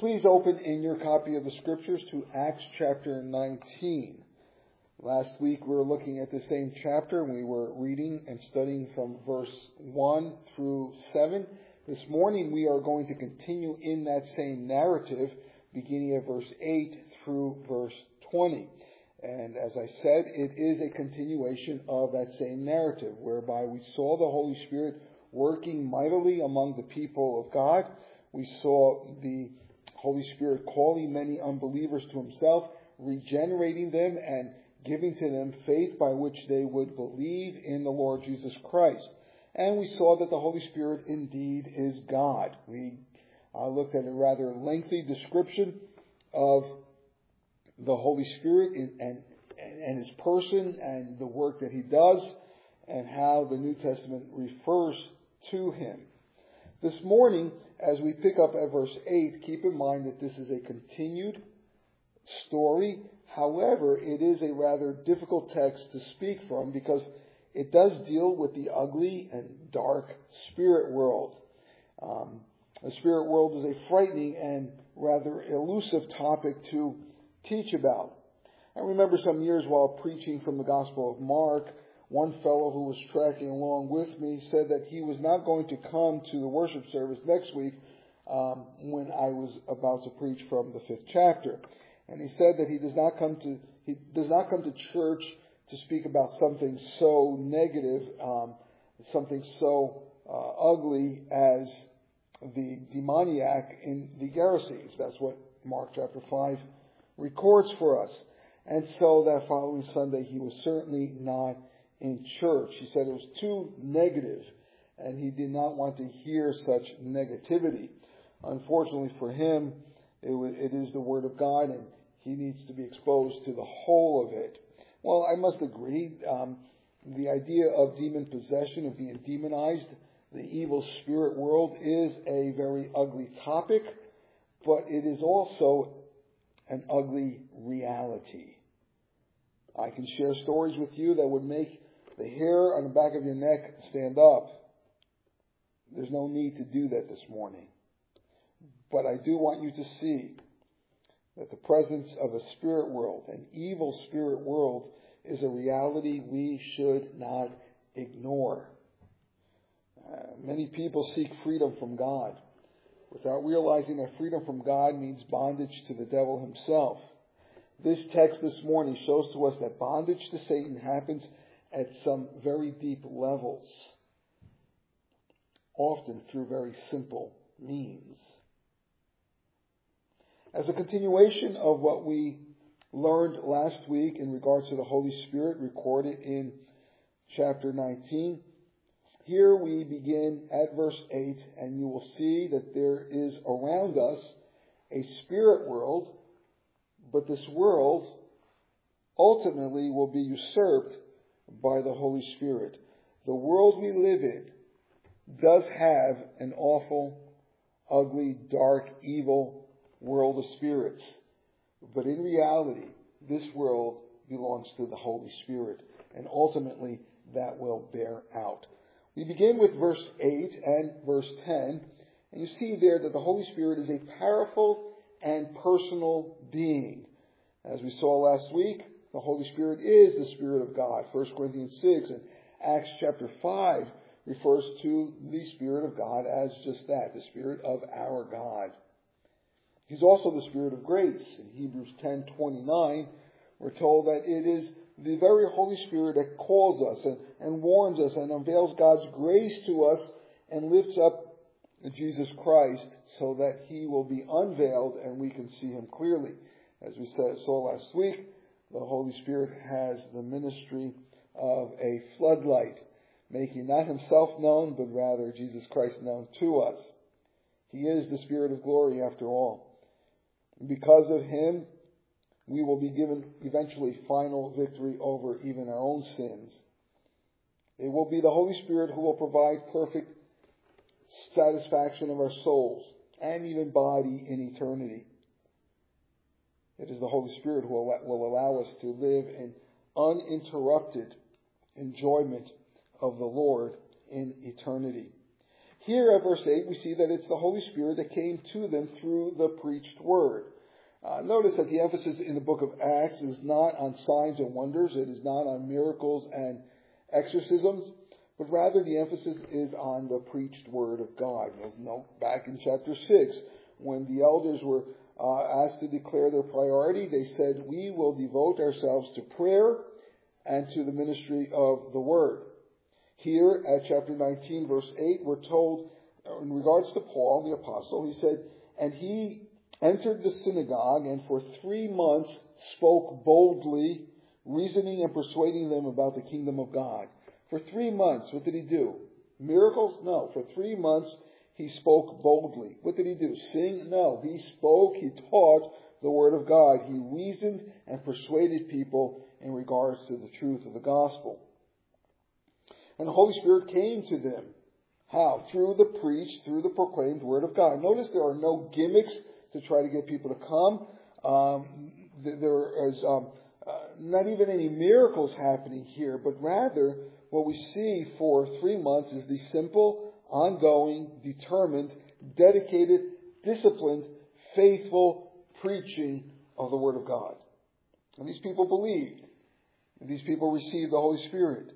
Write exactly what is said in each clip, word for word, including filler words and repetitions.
Please open in your copy of the Scriptures to Acts chapter nineteen. Last week we were looking at the same chapter. We were reading and studying from verse one through seven. This morning we are going to continue in that same narrative, beginning at verse eight through verse twenty. And as I said, it is a continuation of that same narrative, whereby we saw the Holy Spirit working mightily among the people of God. We saw the Holy Spirit calling many unbelievers to himself, regenerating them and giving to them faith by which they would believe in the Lord Jesus Christ. And we saw that the Holy Spirit indeed is God. We uh, looked at a rather lengthy description of the Holy Spirit and, and, and his person and the work that he does and how the New Testament refers to him. This morning, as we pick up at verse eight, keep in mind that this is a continued story. However, it is a rather difficult text to speak from because it does deal with the ugly and dark spirit world. Um, the spirit world is a frightening and rather elusive topic to teach about. I remember some years while preaching from the Gospel of Mark, one fellow who was tracking along with me said that he was not going to come to the worship service next week um, when I was about to preach from the fifth chapter. And he said that he does not come to he does not come to church to speak about something so negative, um, something so uh, ugly as the demoniac in the Gerasenes. That's what Mark chapter five records for us. And so that following Sunday he was certainly not in church. He said it was too negative and he did not want to hear such negativity. Unfortunately for him, it, was, it is the Word of God and he needs to be exposed to the whole of it. Well, I must agree. Um, the idea of demon possession, of being demonized, the evil spirit world is a very ugly topic, but it is also an ugly reality. I can share stories with you that would make the hair on the back of your neck stand up. There's no need to do that this morning. But I do want you to see that the presence of a spirit world, an evil spirit world, is a reality we should not ignore. Uh, many people seek freedom from God without realizing that freedom from God means bondage to the devil himself. This text this morning shows to us that bondage to Satan happens at some very deep levels, often through very simple means. As a continuation of what we learned last week in regards to the Holy Spirit recorded in chapter nineteen, here we begin at verse eight, and you will see that there is around us a spirit world, but this world ultimately will be usurped by the Holy Spirit. The world we live in does have an awful, ugly, dark, evil world of spirits. But in reality, this world belongs to the Holy Spirit. And ultimately, that will bear out. We begin with verse eight and verse ten. And you see there that the Holy Spirit is a powerful and personal being. As we saw last week, the Holy Spirit is the Spirit of God. First Corinthians six and Acts chapter five refers to the Spirit of God as just that, the Spirit of our God. He's also the Spirit of grace. In Hebrews ten twenty-nine, we're told that it is the very Holy Spirit that calls us and, and warns us and unveils God's grace to us and lifts up Jesus Christ so that he will be unveiled and we can see him clearly. As we saw last week, the Holy Spirit has the ministry of a floodlight, making not himself known, but rather Jesus Christ known to us. He is the Spirit of glory after all. Because of him, we will be given eventually final victory over even our own sins. It will be the Holy Spirit who will provide perfect satisfaction of our souls and even body in eternity. It is the Holy Spirit who will allow us to live in uninterrupted enjoyment of the Lord in eternity. Here at verse eight, we see that it's the Holy Spirit that came to them through the preached word. Uh, notice that the emphasis in the book of Acts is not on signs and wonders. It is not on miracles and exorcisms, but rather the emphasis is on the preached word of God. You'll note back in chapter six, when the elders were uh, asked to declare their priority, they said, we will devote ourselves to prayer and to the ministry of the word. Here at chapter nineteen, verse eight, we're told, in regards to Paul, the apostle, he said, and he entered the synagogue and for three months spoke boldly, reasoning and persuading them about the kingdom of God. For three months, what did he do? Miracles? No. For three months, he spoke boldly. What did he do? Sing? No. He spoke, he taught the word of God. He reasoned and persuaded people in regards to the truth of the gospel. And the Holy Spirit came to them. How? Through the preached, through the proclaimed word of God. Notice there are no gimmicks to try to get people to come. Um, there is um, uh, not even any miracles happening here, but rather what we see for three months is the simple, ongoing, determined, dedicated, disciplined, faithful preaching of the Word of God. And these people believed. And these people received the Holy Spirit.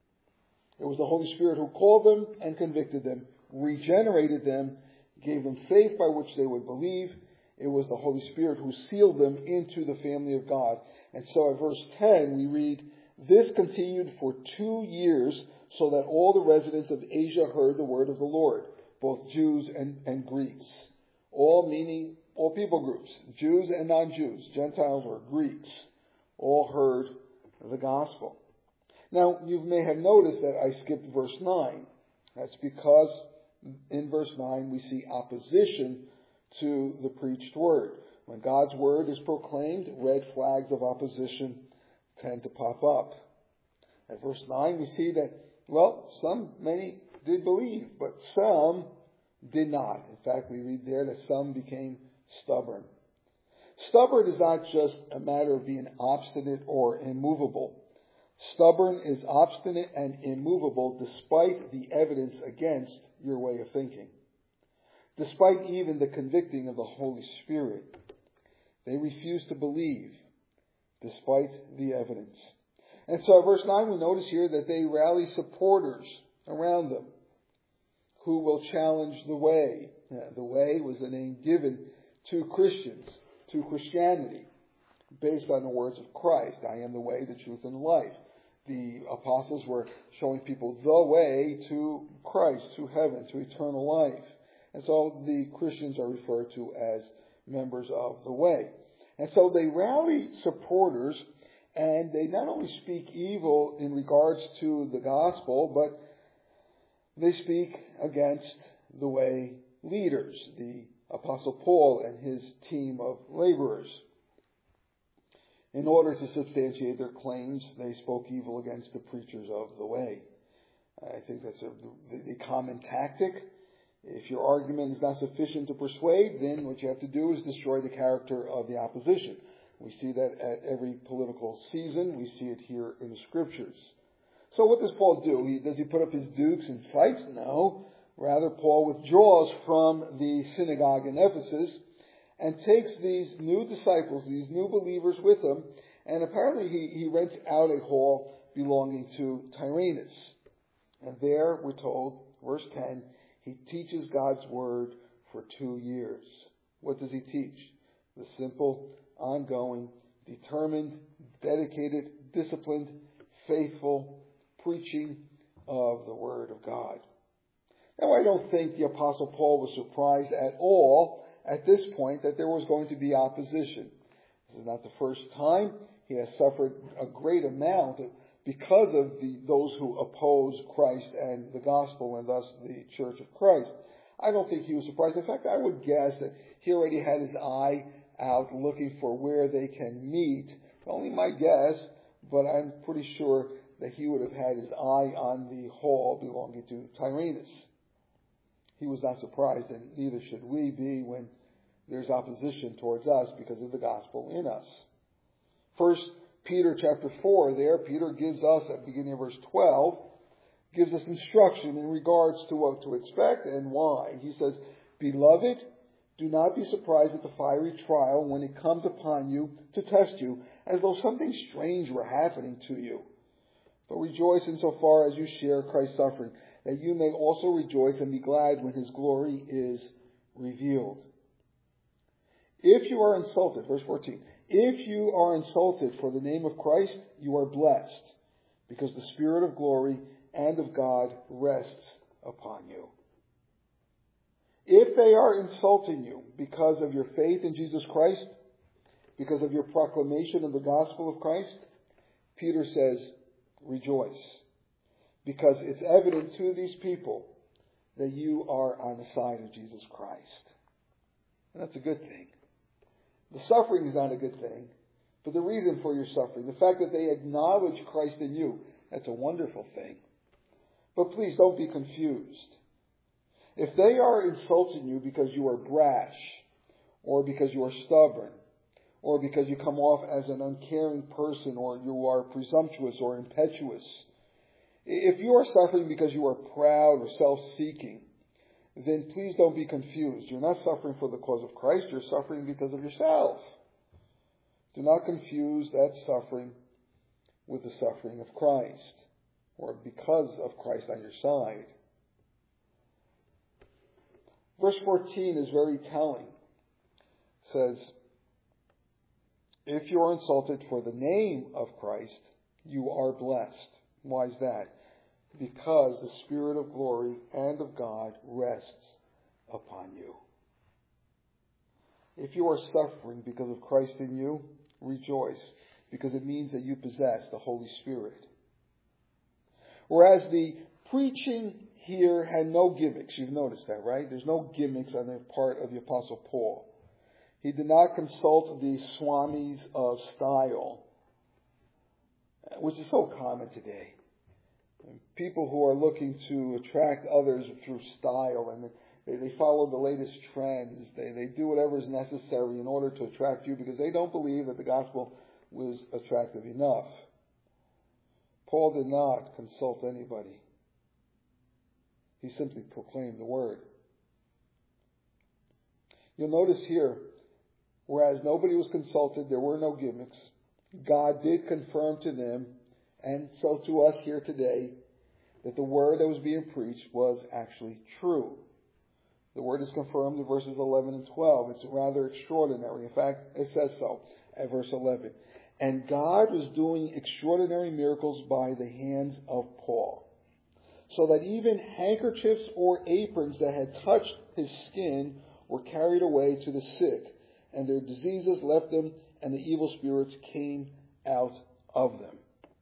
It was the Holy Spirit who called them and convicted them, regenerated them, gave them faith by which they would believe. It was the Holy Spirit who sealed them into the family of God. And so at verse ten we read, this continued for two years so that all the residents of Asia heard the word of the Lord, both Jews and, and Greeks. All meaning all people groups, Jews and non-Jews, Gentiles or Greeks, all heard the gospel. Now, you may have noticed that I skipped verse nine. That's because in verse nine we see opposition to the preached word. When God's word is proclaimed, red flags of opposition tend to pop up. At verse nine we see that, well, some, many did believe, but some did not. In fact, we read there that some became stubborn. Stubborn is not just a matter of being obstinate or immovable. Stubborn is obstinate and immovable despite the evidence against your way of thinking. Despite even the convicting of the Holy Spirit. They refuse to believe despite the evidence. And so at verse nine we notice here that they rally supporters around them who will challenge the way. The way was the name given to Christians, to Christianity, based on the words of Christ. I am the way, the truth, and the life. The apostles were showing people the way to Christ, to heaven, to eternal life. And so the Christians are referred to as members of the way. And so they rally supporters, and they not only speak evil in regards to the gospel, but they speak against the way leaders, the Apostle Paul and his team of laborers. In order to substantiate their claims, they spoke evil against the preachers of the way. I think that's a, the, the common tactic. If your argument is not sufficient to persuade, then what you have to do is destroy the character of the opposition. We see that at every political season. We see it here in the Scriptures. So what does Paul do? He, does he put up his dukes and fight? No. Rather, Paul withdraws from the synagogue in Ephesus and takes these new disciples, these new believers with him, and apparently he, he rents out a hall belonging to Tyrannus. And there, we're told, verse ten, he teaches God's word for two years. What does he teach? The simple, ongoing, determined, dedicated, disciplined, faithful preaching of the word of God. Now, I don't think the Apostle Paul was surprised at all at this point that there was going to be opposition. This is not the first time. He has suffered a great amount because of the, those who oppose Christ and the gospel and thus the church of Christ. I don't think he was surprised. In fact, I would guess that he already had his eye out looking for where they can meet. Only my guess, but I'm pretty sure that he would have had his eye on the hall belonging to Tyrannus. He was not surprised, and neither should we be when there's opposition towards us because of the gospel in us. First Peter chapter four there, Peter gives us, at the beginning of verse twelve, gives us instruction in regards to what to expect and why. He says, "Beloved, do not be surprised at the fiery trial when it comes upon you to test you, as though something strange were happening to you. But rejoice insofar as you share Christ's suffering, that you may also rejoice and be glad when his glory is revealed." If you are insulted, verse fourteen, if you are insulted for the name of Christ, you are blessed, because the Spirit of glory and of God rests upon you. If they are insulting you because of your faith in Jesus Christ, because of your proclamation of the gospel of Christ, Peter says, rejoice, because it's evident to these people that you are on the side of Jesus Christ. And that's a good thing. The suffering is not a good thing, but the reason for your suffering, the fact that they acknowledge Christ in you, that's a wonderful thing. But please don't be confused. If they are insulting you because you are brash, or because you are stubborn, or because you come off as an uncaring person, or you are presumptuous or impetuous, if you are suffering because you are proud or self-seeking, then please don't be confused. You're not suffering for the cause of Christ, you're suffering because of yourself. Do not confuse that suffering with the suffering of Christ, or because of Christ on your side. Verse fourteen is very telling. It says, if you are insulted for the name of Christ, you are blessed. Why is that? Because the Spirit of glory and of God rests upon you. If you are suffering because of Christ in you, rejoice, because it means that you possess the Holy Spirit. Whereas the preaching here had no gimmicks. You've noticed that, right? There's no gimmicks on the part of the Apostle Paul. He did not consult the swamis of style, which is so common today. People who are looking to attract others through style, and they, they follow the latest trends. They, they do whatever is necessary in order to attract you because they don't believe that the gospel was attractive enough. Paul did not consult anybody. He simply proclaimed the word. You'll notice here, whereas nobody was consulted, there were no gimmicks, God did confirm to them, and so to us here today, that the word that was being preached was actually true. The word is confirmed in verses eleven and twelve. It's rather extraordinary. In fact, it says so at verse eleven. And God was doing extraordinary miracles by the hands of Paul, so that even handkerchiefs or aprons that had touched his skin were carried away to the sick, and their diseases left them, and the evil spirits came out of them.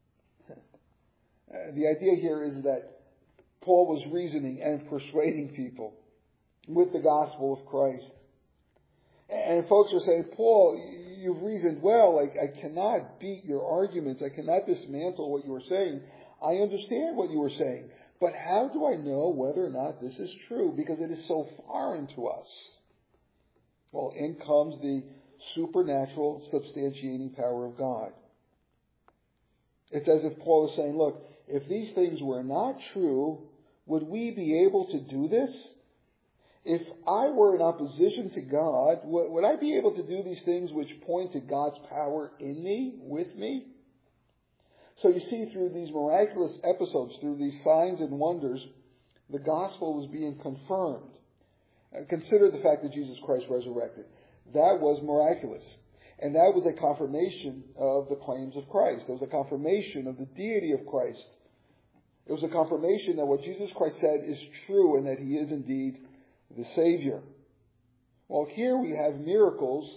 Uh, the idea here is that Paul was reasoning and persuading people with the gospel of Christ. And folks are saying, Paul, you've reasoned well. I, I cannot beat your arguments. I cannot dismantle what you were saying. I understand what you were saying. But how do I know whether or not this is true? Because it is so foreign to us. Well, in comes the supernatural substantiating power of God. It's as if Paul is saying, look, if these things were not true, would we be able to do this? If I were in opposition to God, would I be able to do these things which point to God's power in me, with me? So you see, through these miraculous episodes, through these signs and wonders, the gospel was being confirmed. Consider the fact that Jesus Christ resurrected. That was miraculous. And that was a confirmation of the claims of Christ. It was a confirmation of the deity of Christ. It was a confirmation that what Jesus Christ said is true and that he is indeed the Savior. Well, here we have miracles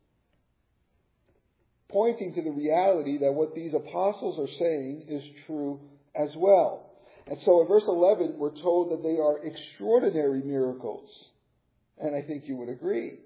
pointing to the reality that what these apostles are saying is true as well. And so in verse eleven, we're told that they are extraordinary miracles. And I think you would agree.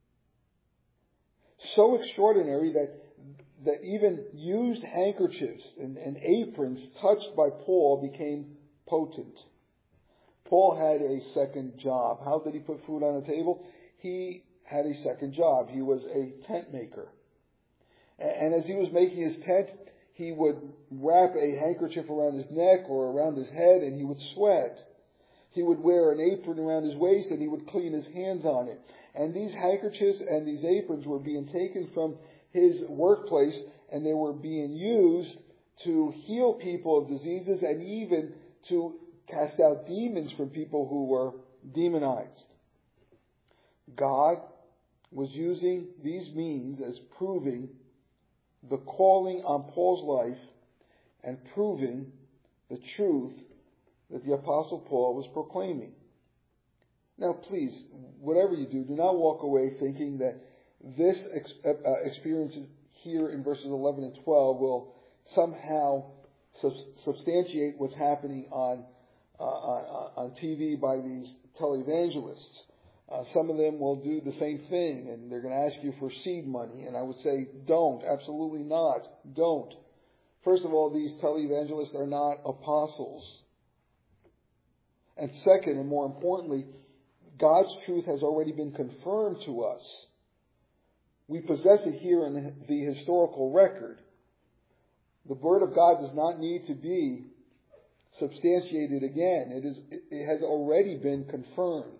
So extraordinary that that even used handkerchiefs and, and aprons touched by Paul became potent. Paul had a second job. How did he put food on the table? He had a second job. He was a tent maker. And as he was making his tent, he would wrap a handkerchief around his neck or around his head and he would sweat. He would wear an apron around his waist and he would clean his hands on it. And these handkerchiefs and these aprons were being taken from his workplace and they were being used to heal people of diseases and even to cast out demons from people who were demonized. God was using these means as proving the calling on Paul's life and proving the truth that the Apostle Paul was proclaiming. Now please, whatever you do, do not walk away thinking that this ex- uh, experience here in verses eleven and twelve will somehow sub- substantiate what's happening on, uh, on, on T V by these televangelists. Uh, some of them will do the same thing, and they're going to ask you for seed money. And I would say, don't. Absolutely not. Don't. First of all, these televangelists are not apostles. And second, and more importantly, God's truth has already been confirmed to us. We possess it here in the historical record. The Word of God does not need to be substantiated again. It is, it has already been confirmed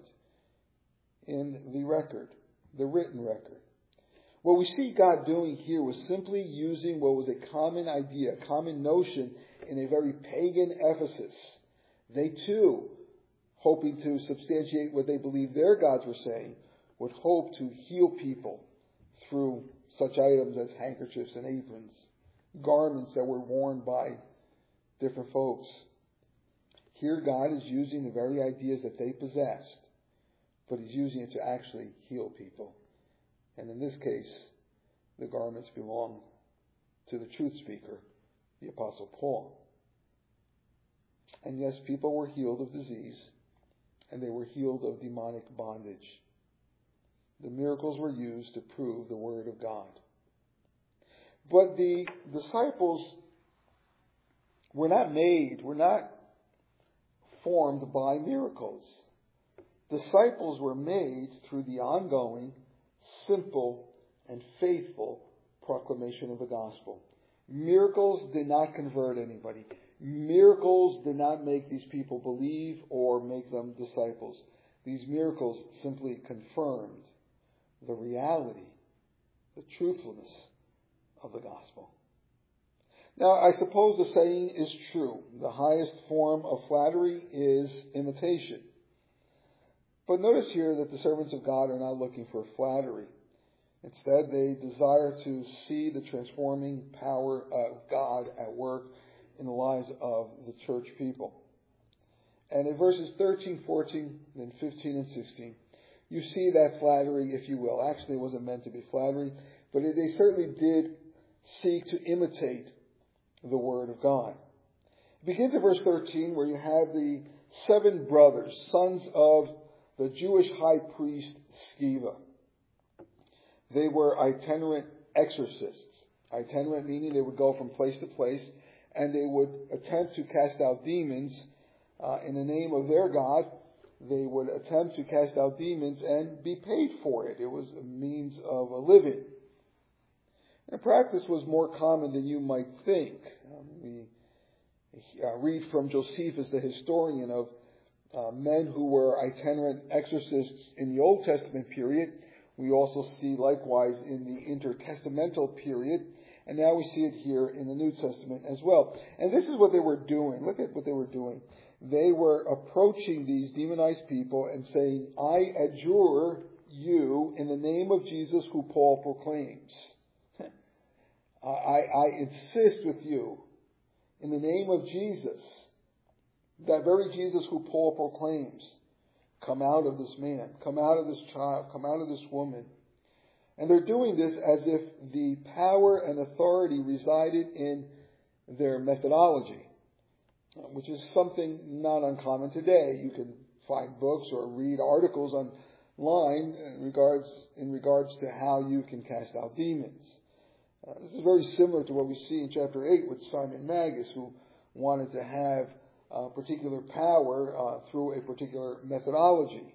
in the record, the written record. What we see God doing here was simply using what was a common idea, a common notion in a very pagan Ephesus. They too, hoping to substantiate what they believed their gods were saying, would hope to heal people through such items as handkerchiefs and aprons, garments that were worn by different folks. Here God is using the very ideas that they possessed, but He's using it to actually heal people. And in this case, the garments belong to the truth speaker, the Apostle Paul. And yes, people were healed of disease, and they were healed of demonic bondage. The miracles were used to prove the Word of God. But the disciples were not made, were not formed by miracles. Disciples were made through the ongoing, simple, and faithful proclamation of the gospel. Miracles did not convert anybody. Miracles did not make these people believe or make them disciples. These miracles simply confirmed the reality, the truthfulness of the gospel. Now, I suppose the saying is true. The highest form of flattery is imitation. But notice here that the servants of God are not looking for flattery. Instead, they desire to see the transforming power of God at work in the lives of the church people. And in verses thirteen, fourteen, then fifteen and sixteen, you see that flattery, if you will. Actually, it wasn't meant to be flattery, but they certainly did seek to imitate the Word of God. It begins in verse thirteen, where you have the seven brothers, sons of the Jewish high priest Sceva. They were itinerant exorcists. Itinerant meaning they would go from place to place and they would attempt to cast out demons uh, in the name of their God. They would attempt to cast out demons and be paid for it. It was a means of a living. The practice was more common than you might think. Um, we uh, read from Josephus, the historian, of uh, men who were itinerant exorcists in the Old Testament period. We also see likewise in the intertestamental period. And now we see it here in the New Testament as well. And this is what they were doing. Look at what they were doing. They were approaching these demonized people and saying, I adjure you in the name of Jesus who Paul proclaims. I, I insist with you in the name of Jesus, that very Jesus who Paul proclaims, come out of this man, come out of this child, come out of this woman. And they're doing this as if the power and authority resided in their methodology, which is something not uncommon today. You can find books or read articles online in regards, in regards to how you can cast out demons. Uh, this is very similar to what we see in chapter eight with Simon Magus, who wanted to have uh, particular power uh, through a particular methodology.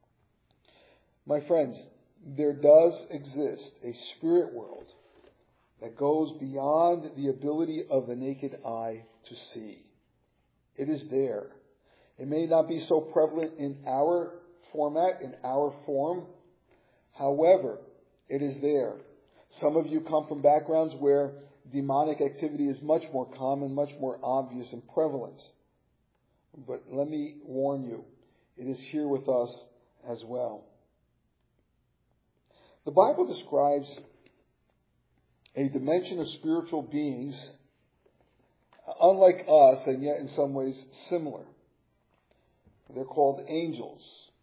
My friends, there does exist a spirit world that goes beyond the ability of the naked eye to see. It is there. It may not be so prevalent in our format, in our form. However, it is there. Some of you come from backgrounds where demonic activity is much more common, much more obvious and prevalent. But let me warn you, it is here with us as well. The Bible describes a dimension of spiritual beings unlike us, and yet in some ways similar. They're called angels.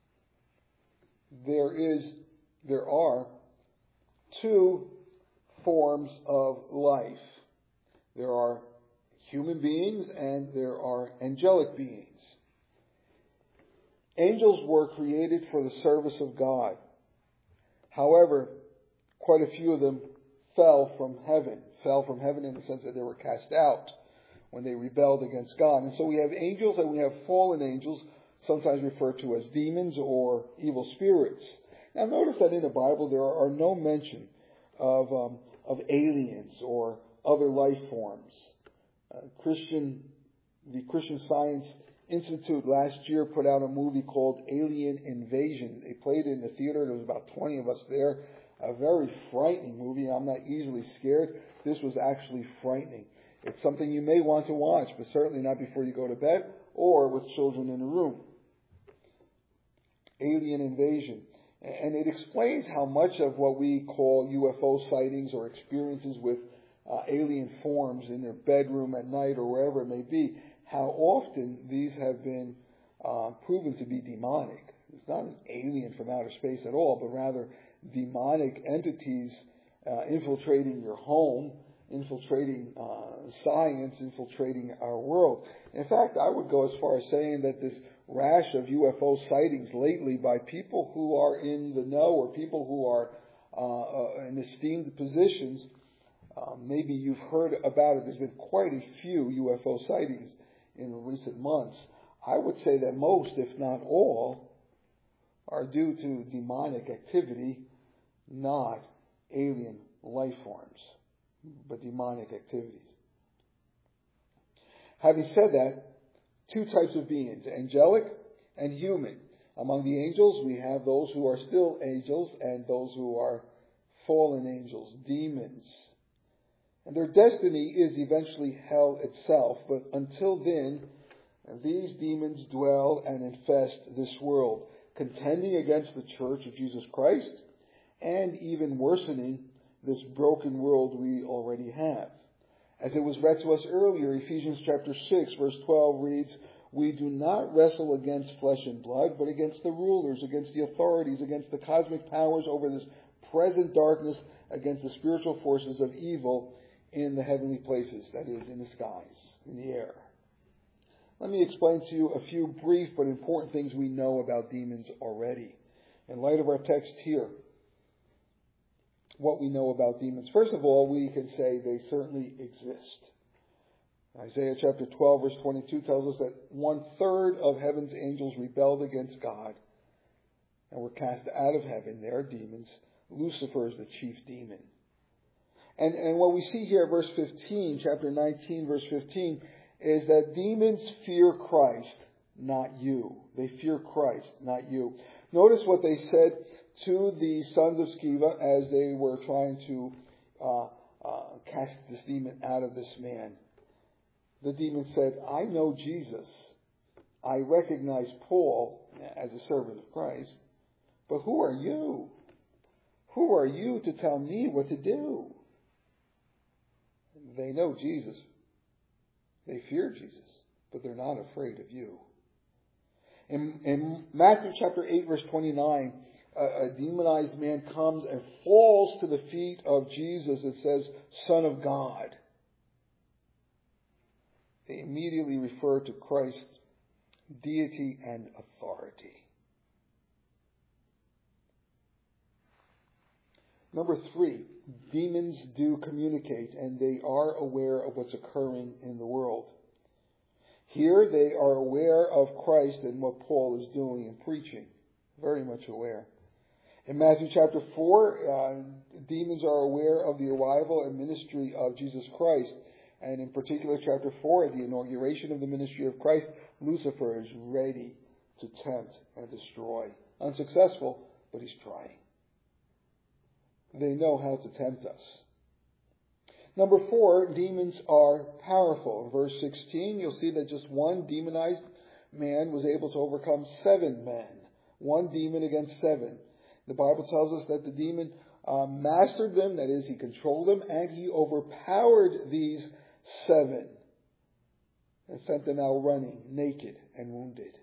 There is, there are two forms of life. There are human beings and there are angelic beings. Angels were created for the service of God. However, quite a few of them fell from heaven. Fell from heaven in the sense that they were cast out when they rebelled against God. And so we have angels and we have fallen angels, sometimes referred to as demons or evil spirits. Now notice that in the Bible there are no mention of um, of aliens or other life forms. Uh, Christian, the Christian Science Institute last year put out a movie called Alien Invasion. They played it in the theater. There was about twenty of us there. A very frightening movie. I'm not easily scared. This was actually frightening. It's something you may want to watch, but certainly not before you go to bed or with children in a room. Alien Invasion. And it explains how much of what we call U F O sightings or experiences with uh, alien forms in their bedroom at night or wherever it may be, how often these have been uh, proven to be demonic. It's not an alien from outer space at all, but rather demonic entities uh, infiltrating your home, infiltrating uh, science, infiltrating our world. In fact, I would go as far as saying that this rash of U F O sightings lately by people who are in the know or people who are uh, uh, in esteemed positions, uh, maybe you've heard about it. There's been quite a few U F O sightings in recent months. I would say that most, if not all, are due to demonic activity, not alien life forms, but demonic activities. Having said that, two types of beings, angelic and human. Among the angels, we have those who are still angels and those who are fallen angels, demons. And their destiny is eventually hell itself, but until then, these demons dwell and infest this world, contending against the church of Jesus Christ and even worsening this broken world we already have. As it was read to us earlier, Ephesians chapter six, verse twelve reads, "We do not wrestle against flesh and blood, but against the rulers, against the authorities, against the cosmic powers over this present darkness, against the spiritual forces of evil in the heavenly places," that is, in the skies, in the air. Let me explain to you a few brief but important things we know about demons already. In light of our text here, what we know about demons. First of all, we can say they certainly exist. Isaiah chapter twelve, verse twenty-two tells us that one third of heaven's angels rebelled against God and were cast out of heaven. They are demons. Lucifer is the chief demon. And, and what we see here at verse fifteen, chapter nineteen, verse fifteen, is that demons fear Christ, not you. They fear Christ, not you. Notice what they said to the sons of Sceva as they were trying to uh, uh, cast this demon out of this man. The demon said, "I know Jesus. I recognize Paul as a servant of Christ. But who are you? Who are you to tell me what to do?" They know Jesus. They fear Jesus, but they're not afraid of you. In, in Matthew chapter eight, verse twenty-nine, a, a demonized man comes and falls to the feet of Jesus. It says, "Son of God." They immediately refer to Christ's deity and authority. Number three, demons do communicate and they are aware of what's occurring in the world. Here they are aware of Christ and what Paul is doing and preaching. Very much aware. In Matthew chapter four, uh, demons are aware of the arrival and ministry of Jesus Christ. And in particular, chapter four, at the inauguration of the ministry of Christ, Lucifer is ready to tempt and destroy. Unsuccessful, but he's trying. They know how to tempt us. Number four, demons are powerful. In verse sixteen, you'll see that just one demonized man was able to overcome seven men. One demon against seven. The Bible tells us that the demon uh, mastered them, that is, he controlled them, and he overpowered these seven and sent them out running, naked and wounded.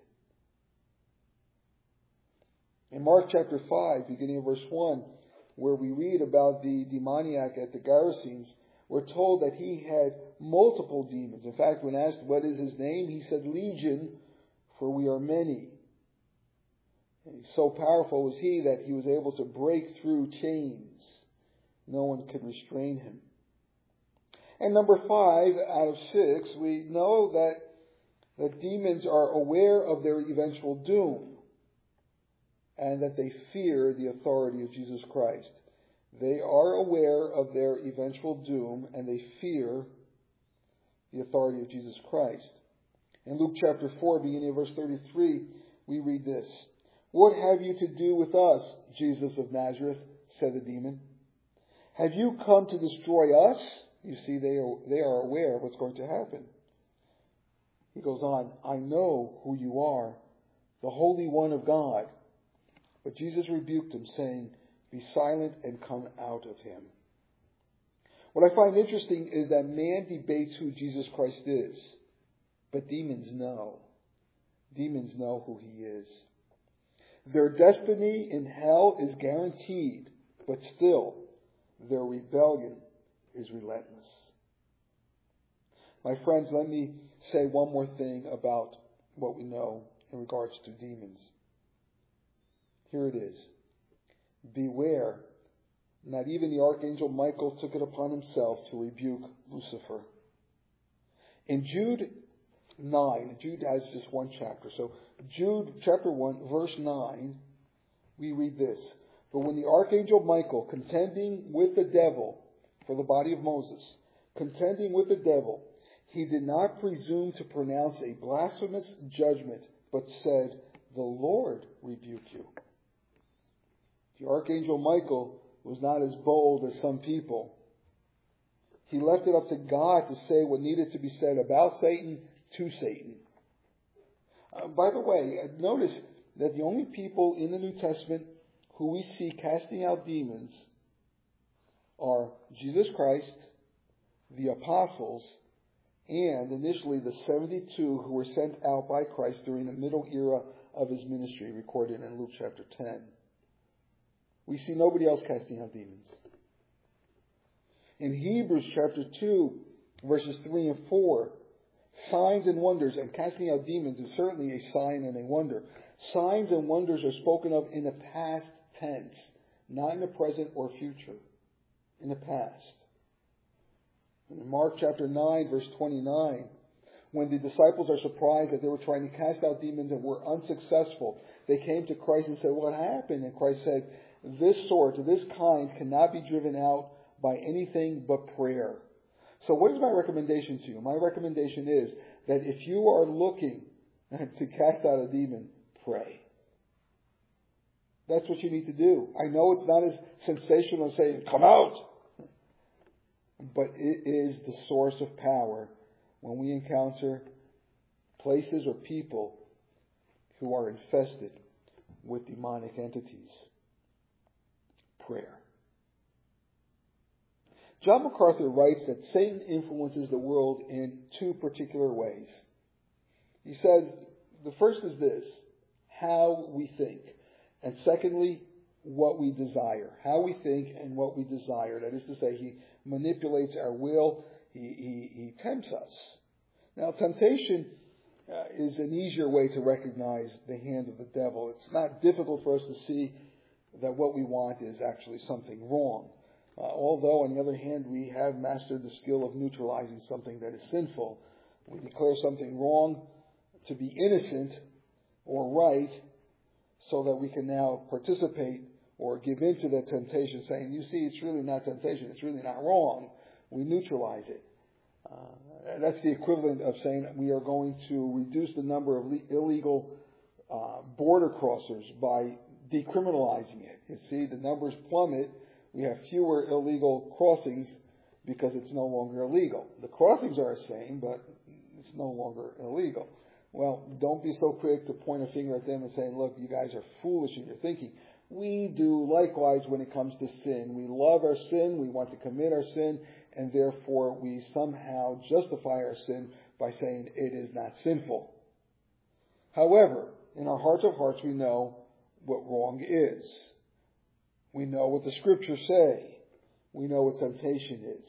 In Mark chapter five, beginning of verse one, where we read about the demoniac at the Gerasenes, we're told that he had multiple demons. In fact, when asked what is his name, he said, Legion, for we are many. And so powerful was he that he was able to break through chains. No one could restrain him. And number five out of six, we know that the demons are aware of their eventual doom and that they fear the authority of Jesus Christ. They are aware of their eventual doom and they fear the authority of Jesus Christ. In Luke chapter four, beginning of verse thirty-three, we read this. What have you to do with us, Jesus of Nazareth? Said the demon. Have you come to destroy us? You see, they are, they are aware of what's going to happen. He goes on, I know who you are, the Holy One of God. But Jesus rebuked him, saying, be silent and come out of him. What I find interesting is that man debates who Jesus Christ is, but demons know. Demons know who he is. Their destiny in hell is guaranteed, but still, their rebellion is relentless. My friends, let me say one more thing about what we know in regards to demons. Here it is. Beware, not even the archangel Michael took it upon himself to rebuke Lucifer. In Jude nine, Jude has just one chapter, so Jude chapter one, verse nine, we read this. But when the archangel Michael, contending with the devil for the body of Moses, contending with the devil, he did not presume to pronounce a blasphemous judgment, but said, the Lord rebuke you. The archangel Michael was not as bold as some people. He left it up to God to say what needed to be said about Satan to Satan. Uh, by the way, notice that the only people in the New Testament who we see casting out demons are Jesus Christ, the apostles, and initially the seventy-two who were sent out by Christ during the middle era of his ministry, recorded in Luke chapter ten. We see nobody else casting out demons. In Hebrews chapter two, verses three and four, signs and wonders, and casting out demons is certainly a sign and a wonder. Signs and wonders are spoken of in the past tense, not in the present or future, in the past. In Mark chapter nine, verse twenty-nine, when the disciples are surprised that they were trying to cast out demons and were unsuccessful, they came to Christ and said, what happened? And Christ said, this sort, this kind, cannot be driven out by anything but prayer. So what is my recommendation to you? My recommendation is that if you are looking to cast out a demon, pray. That's what you need to do. I know it's not as sensational as saying, come out. But it is the source of power when we encounter places or people who are infested with demonic entities. Prayer. John MacArthur writes that Satan influences the world in two particular ways. He says, the first is this, how we think. And secondly, what we desire. How we think and what we desire. That is to say, he manipulates our will. He, he, he tempts us. Now, temptation uh, is an easier way to recognize the hand of the devil. It's not difficult for us to see that what we want is actually something wrong. Uh, although, on the other hand, we have mastered the skill of neutralizing something that is sinful. We declare something wrong to be innocent or right so that we can now participate or give in to that temptation, saying, you see, it's really not temptation, it's really not wrong. We neutralize it. Uh, that's the equivalent of saying that we are going to reduce the number of le- illegal uh, border crossers by decriminalizing it. You see, the numbers plummet. We have fewer illegal crossings because it's no longer illegal. The crossings are the same, but it's no longer illegal. Well, don't be so quick to point a finger at them and say, look, you guys are foolish in your thinking. We do likewise when it comes to sin. We love our sin, we want to commit our sin, and therefore we somehow justify our sin by saying it is not sinful. However, in our hearts of hearts, we know what wrong is. We know what the Scriptures say. We know what temptation is.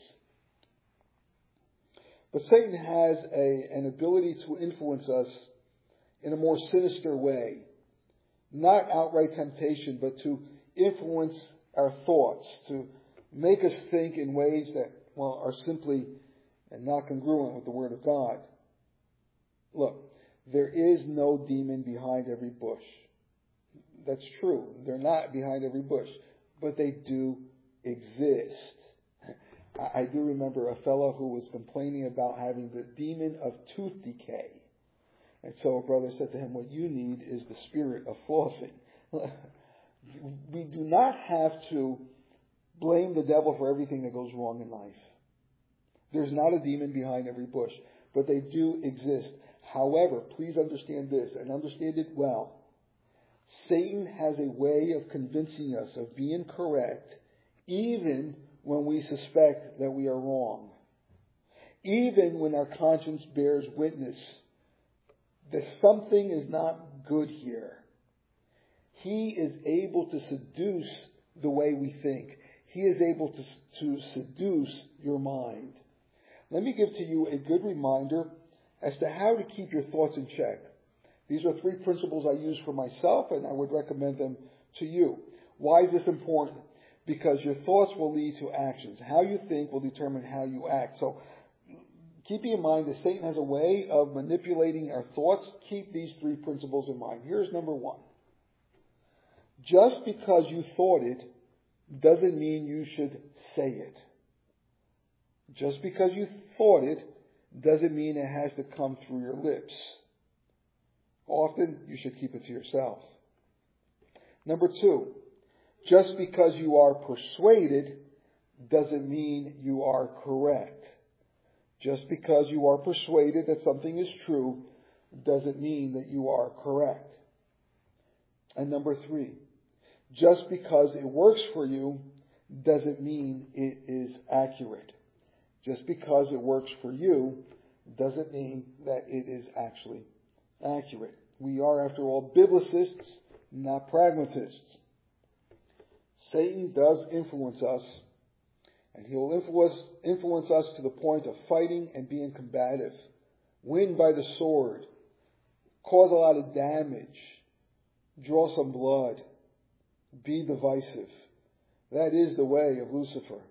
But Satan has a, an ability to influence us in a more sinister way. Not outright temptation, but to influence our thoughts, to make us think in ways that, well, are simply and not congruent with the Word of God. Look, there is no demon behind every bush. That's true. They're not behind every bush, but they do exist. I do remember a fellow who was complaining about having the demon of tooth decay. And so a brother said to him, what you need is the spirit of flossing. We do not have to blame the devil for everything that goes wrong in life. There's not a demon behind every bush, but they do exist. However, please understand this, and understand it well. Satan has a way of convincing us of being correct, even when we suspect that we are wrong. Even when our conscience bears witness that something is not good here. He is able to seduce the way we think. He is able to, to seduce your mind. Let me give to you a good reminder as to how to keep your thoughts in check. These are three principles I use for myself, and I would recommend them to you. Why is this important? Because your thoughts will lead to actions. How you think will determine how you act. So, keeping in mind that Satan has a way of manipulating our thoughts, keep these three principles in mind. Here's number one. Just because you thought it doesn't mean you should say it. Just because you thought it doesn't mean it has to come through your lips. Often, you should keep it to yourself. Number two, just because you are persuaded doesn't mean you are correct. Just because you are persuaded that something is true doesn't mean that you are correct. And number three, just because it works for you doesn't mean it is accurate. Just because it works for you doesn't mean that it is actually accurate. We are, after all, biblicists, not pragmatists. Satan does influence us, and he will influence, influence us to the point of fighting and being combative, win by the sword, cause a lot of damage, draw some blood, be divisive. That is the way of Lucifer,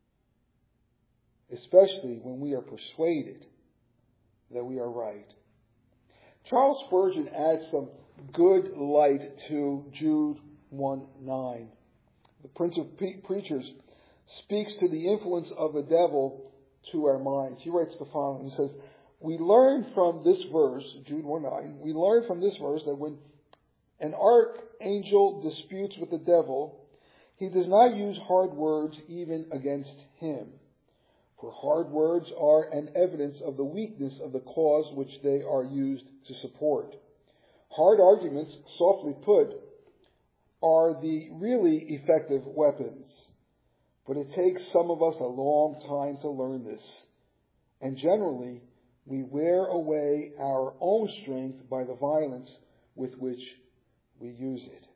especially when we are persuaded that we are right. Charles Spurgeon adds some good light to Jude one nine. The Prince of Pre- Preachers speaks to the influence of the devil to our minds. He writes the following. He says, we learn from this verse, Jude one nine, we learn from this verse that when an archangel disputes with the devil, he does not use hard words even against him. For hard words are an evidence of the weakness of the cause which they are used to support. Hard arguments, softly put, are the really effective weapons. But it takes some of us a long time to learn this. And generally, we wear away our own strength by the violence with which we use it.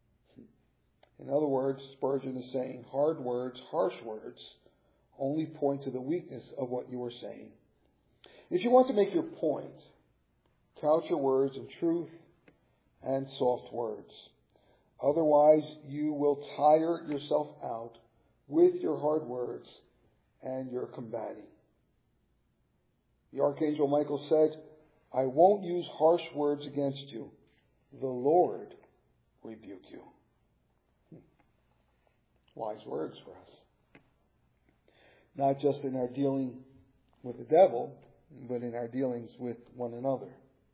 In other words, Spurgeon is saying hard words, harsh words, only point to the weakness of what you are saying. If you want to make your point, couch your words in truth and soft words. Otherwise, you will tire yourself out with your hard words and your combating. The Archangel Michael said, I won't use harsh words against you. The Lord rebuke you. wise words for us. Not just in our dealing with the devil, but in our dealings with one another.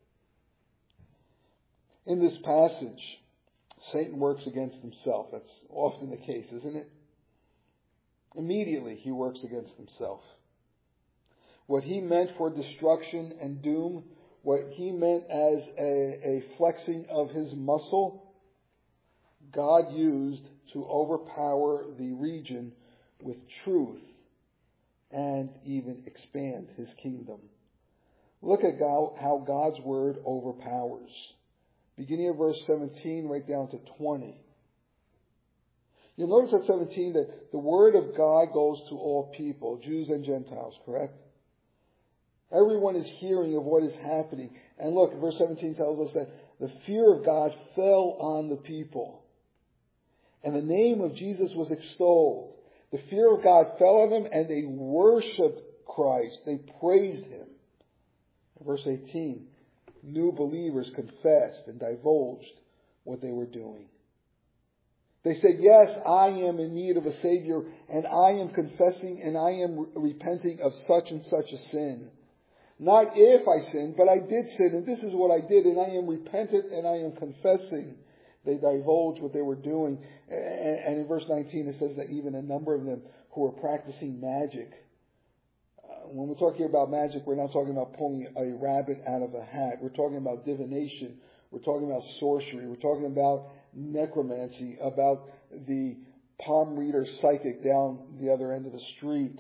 In this passage, Satan works against himself. That's often the case, isn't it? Immediately he works against himself. What he meant for destruction and doom, what he meant as a, a flexing of his muscle, God used to overpower the region with truth and even expand his kingdom. Look at how God's word overpowers. Beginning of verse seventeen right down to twenty. You'll notice at seventeen that the word of God goes to all people, Jews and Gentiles, correct? Everyone is hearing of what is happening. And look, verse seventeen tells us that the fear of God fell on the people. And the name of Jesus was extolled. The fear of God fell on them and they worshiped Christ. They praised him. Verse eighteen, new believers confessed and divulged what they were doing. They said, yes, I am in need of a Savior, and I am confessing and I am repenting of such and such a sin. Not if I sinned, but I did sin, and this is what I did, and I am repentant and I am confessing. They divulged what they were doing. And in verse nineteen it says that even a number of them who were practicing magic. Uh, when we're talking about magic, we're not talking about pulling a rabbit out of a hat. We're talking about divination. We're talking about sorcery. We're talking about necromancy, about the palm reader psychic down the other end of the street.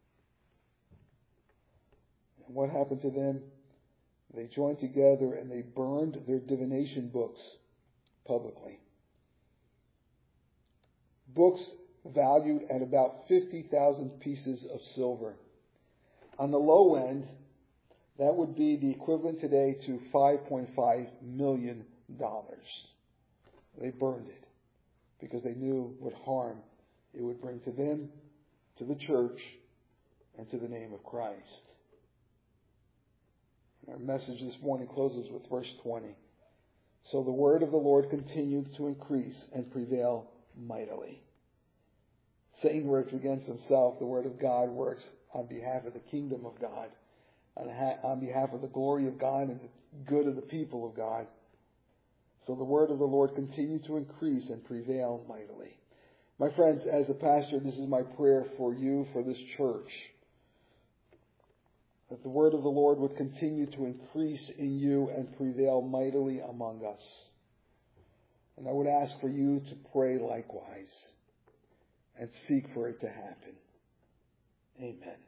And what happened to them? They joined together and they burned their divination books publicly. Books valued at about fifty thousand pieces of silver. On the low end, that would be the equivalent today to five point five million dollars. They burned it because they knew what harm it would bring to them, to the church, and to the name of Christ. Our message this morning closes with verse twenty. So the word of the Lord continued to increase and prevail mightily. Satan works against himself. The word of God works on behalf of the kingdom of God, on behalf of the glory of God and the good of the people of God. So the word of the Lord continued to increase and prevail mightily. My friends, as a pastor, this is my prayer for you, for this church, that the word of the Lord would continue to increase in you and prevail mightily among us. And I would ask for you to pray likewise and seek for it to happen. Amen.